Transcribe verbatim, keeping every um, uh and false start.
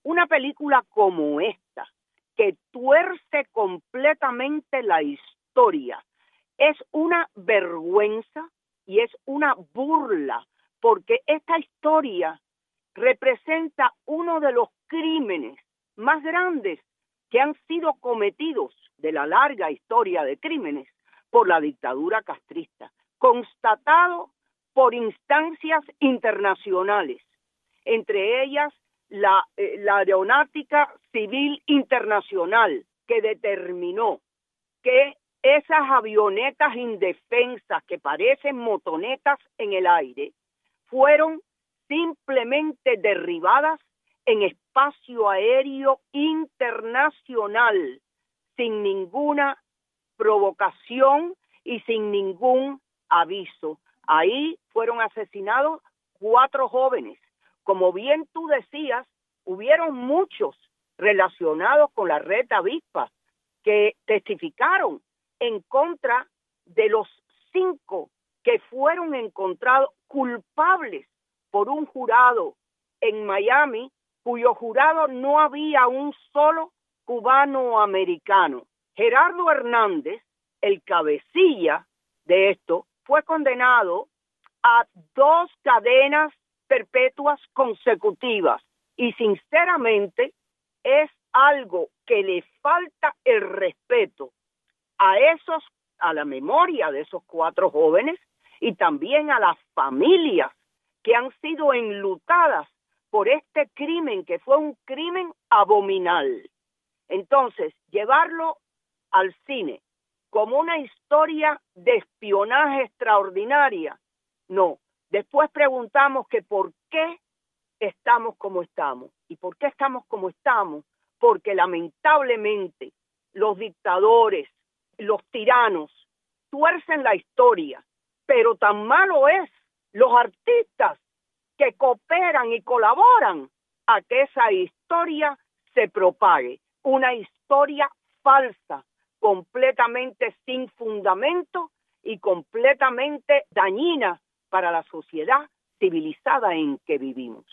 Una película como esta, que tuerce completamente la historia, es una vergüenza y es una burla, porque esta historia representa uno de los crímenes más grandes que han sido cometidos de la larga historia de crímenes por la dictadura castrista, constatado por instancias internacionales, entre ellas la, eh, la Aeronáutica Civil Internacional, que determinó que esas avionetas indefensas que parecen motonetas en el aire fueron simplemente derribadas en espacio aéreo internacional sin ninguna provocación y sin ningún aviso. Ahí fueron asesinados cuatro jóvenes. Como bien tú decías, hubieron muchos relacionados con la red Avispa que testificaron en contra de los cinco que fueron encontrados culpables por un jurado en Miami, cuyo jurado no había un solo cubano-americano. Gerardo Hernández, el cabecilla de esto, fue condenado a dos cadenas perpetuas consecutivas y sinceramente es algo que le falta el respeto a esos, a la memoria de esos cuatro jóvenes y también a las familias que han sido enlutadas por este crimen, que fue un crimen abominable. Entonces, llevarlo al cine como una historia de espionaje extraordinaria, no. Después preguntamos que por qué estamos como estamos. ¿Y por qué estamos como estamos? Porque lamentablemente los dictadores, los tiranos, tuercen la historia, pero tan malo es los artistas que cooperan y colaboran a que esa historia se propague. Una historia falsa, completamente sin fundamento y completamente dañina para la sociedad civilizada en que vivimos.